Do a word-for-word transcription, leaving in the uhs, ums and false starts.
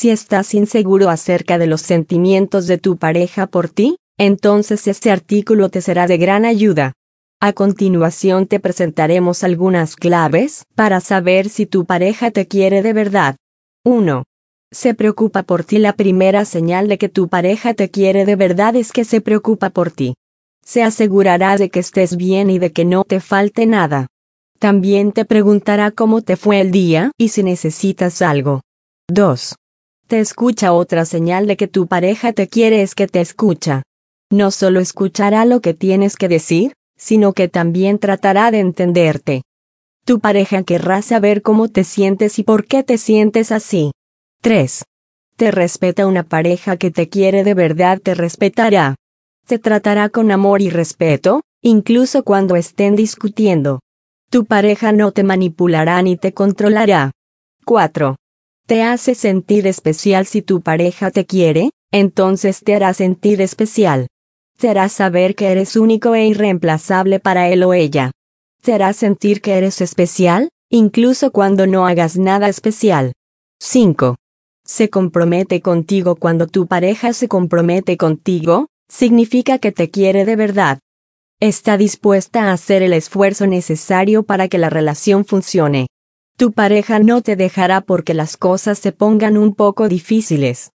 Si estás inseguro acerca de los sentimientos de tu pareja por ti, entonces este artículo te será de gran ayuda. A continuación te presentaremos algunas claves para saber si tu pareja te quiere de verdad. uno. Se preocupa por ti. La primera señal de que tu pareja te quiere de verdad es que se preocupa por ti. Se asegurará de que estés bien y de que no te falte nada. También te preguntará cómo te fue el día y si necesitas algo. dos. Te escucha. Otra señal de que tu pareja te quiere es que te escucha. No solo escuchará lo que tienes que decir, sino que también tratará de entenderte. Tu pareja querrá saber cómo te sientes y por qué te sientes así. tres. Te respeta. Una pareja que te quiere de verdad te respetará. Te tratará con amor y respeto, incluso cuando estén discutiendo. Tu pareja no te manipulará ni te controlará. cuatro. Te hace sentir especial. Si tu pareja te quiere, entonces te hará sentir especial. Te hará saber que eres único e irreemplazable para él o ella. Te hará sentir que eres especial, incluso cuando no hagas nada especial. cinco. Se compromete contigo. Cuando tu pareja se compromete contigo, significa que te quiere de verdad. Está dispuesta a hacer el esfuerzo necesario para que la relación funcione. Tu pareja no te dejará porque las cosas se pongan un poco difíciles.